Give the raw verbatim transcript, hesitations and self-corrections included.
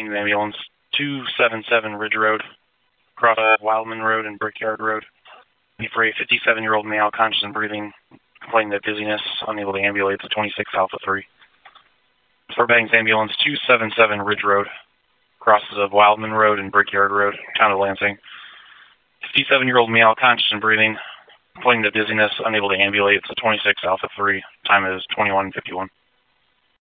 Bangs Ambulance, two seven seven Ridge Road, across Wildman Road and Brickyard Road. For a fifty-seven-year-old male, conscious and breathing, complaining of dizziness, unable to ambulate to twenty-six Alpha three. For Bangs Ambulance, two seven seven Ridge Road, crosses of Wildman Road and Brickyard Road, Town of Lansing. fifty-seven-year-old male, conscious and breathing, complaining of dizziness, unable to ambulate to twenty-six Alpha three. Time is twenty-one fifty-one.